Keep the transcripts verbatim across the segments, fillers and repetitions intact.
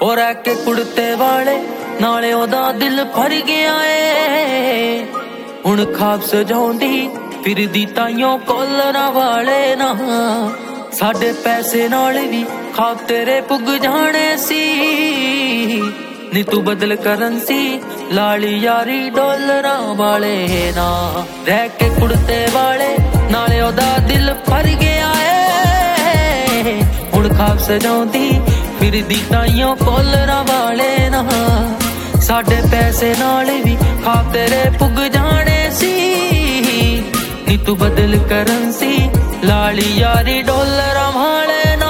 और के कुड़ते वाले नाले ओदा दिल भर गया है। हुण खाब सजाउंदी फिरदी ताइयों कॉलरा वाले ना साडे पैसे नाल भी खाब तेरे पुग जाने सी नी तू बदल करंसी लाली यारी डॉलरा वाले ना रह के कुड़ते वाले नाले ओदा दिल भर गया है। हुण खाब सजाउंदी फिरदी ताइयों कॉलरा वाले ना साडे पैसे नाल भी खाब तेरे पुग जाने सी नी तू बदल करंसी लाली यारी डॉलरा वाले ना।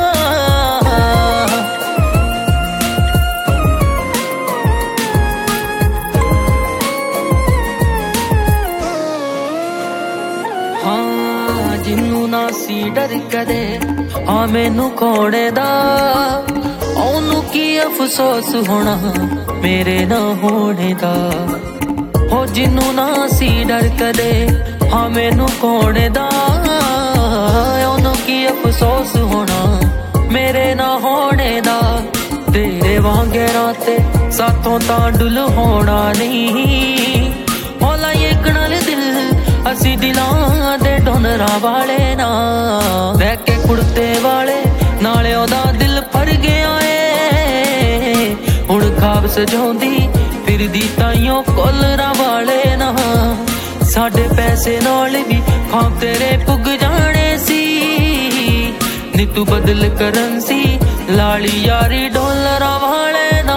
हाँ जिन्नू ना सी डर कदे हाँ मैनू खोने दा ओनू की अफसोस होना मेरे ना होने दा। हो जिन्नू ना सी डर कदे हाँ मैनू खोने दा ओनू की अफसोस होना मेरे ना होने दा। तेरे वांगे राते साथों तांडुल होना नहीं होला ये कणल दिल असी दिलां दे डोनरा वाले ना रह के कुड़ते वाले नाले ओदा दिल भर गया है। हुण खाब सजाउंदी फिरदी ताइयों कॉलरा वाले ना साडे पैसे नाल भी खाब तेरे पुग जाने सी नी तू बदल करंसी लाली यारी डॉलरा वाले ना।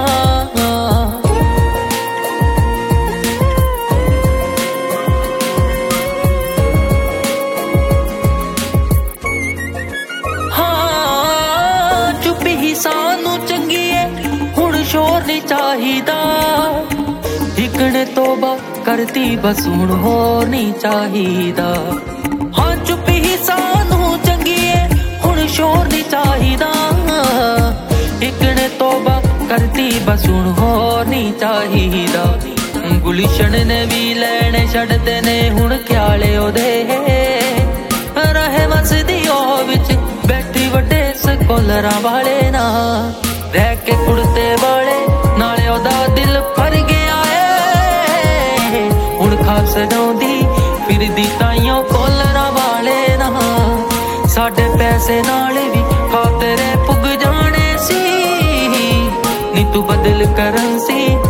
सानू चंगी है हुण शोर नहीं चाहिदा इकने तोबा करती बस हुण होर नहीं चाहिदा। हाँ चुप ही सानू चंगी है हुण शोर नहीं चाहिदा इकने तोबा करती बस हुण होर नहीं चाहिदा। गुलशन ने भी लैने छड्डदे ने हुण ख्याले ओदे रहे वसदी ओह विच बैठी वड्डे कॉलरा वाले ना रह के कुड़ते वाले नाले ओदा दिल भर गया है। हुण खाब सजाउंदी फिरदी ताइयों कॉलरा वाले ना साडे पैसे नाल भी खाब तेरे पुग जाने सी नी तू बदल करंसी